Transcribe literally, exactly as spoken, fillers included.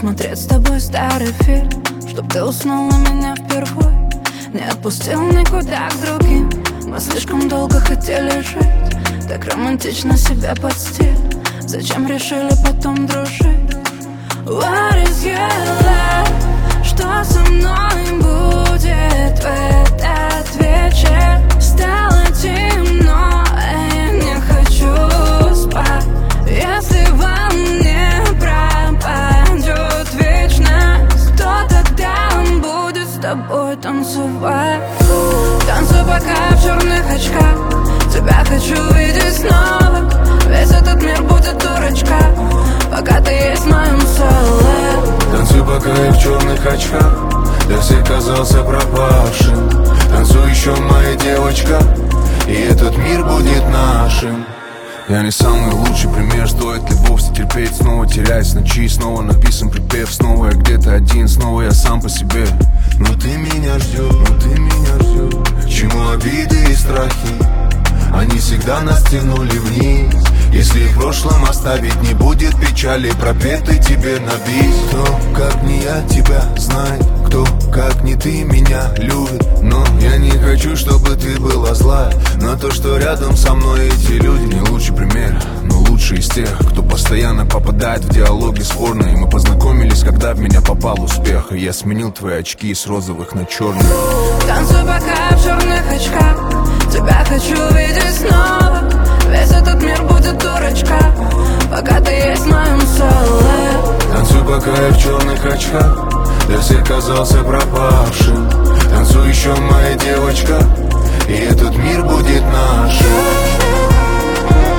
посмотреть с тобой старый фильм, чтоб ты уснул на меня впервые, не отпустил никуда к другим. Мы слишком долго хотели жить, так романтично себя подстель. Зачем решили потом дружить? What is your love? Что со мной будет в этот вечер? Стало темно, а я не хочу спать. Если во мне пропадет вечность, то тогда он будет с тобой танцевать. Танцуй пока в черных очках, тебя хочу видеть снова. Весь этот мир будет дурачка, пока ты есть в моем соле. Танцуй пока я в черных очках, я всех казался пропавшим. Танцуй еще, моя девочка, и этот мир будет нашим. Я не самый лучший пример, стоит ли вовсе терпеть, снова терять с ночи, снова написан припев, снова я где-то один, снова я сам по себе. Но ты меня ждешь, но ты меня ждешь. Чему обиды и страхи? Они всегда нас тянули вниз. Если в прошлом оставить не будет печали, пропетый тебе на бис. Кто, как не я, тебя знает, кто, как не ты, меня любит. Но я не хочу, чтобы ты была злая на то, что рядом со мной эти люди. Не лучший пример, но лучший из тех, кто постоянно попадает в диалоги спорные. Мы познакомились, когда в меня попал успех, и я сменил твои очки с розовых на черные. Танцуй пока в черных очках, тебя хочу видеть снова. Весь этот мир будет дурачка, пока ты есть в моем соле. Танцуй пока я в черных очках, я всех казался пропавшим. Танцуй еще, моя девочка, и этот мир будет нашим.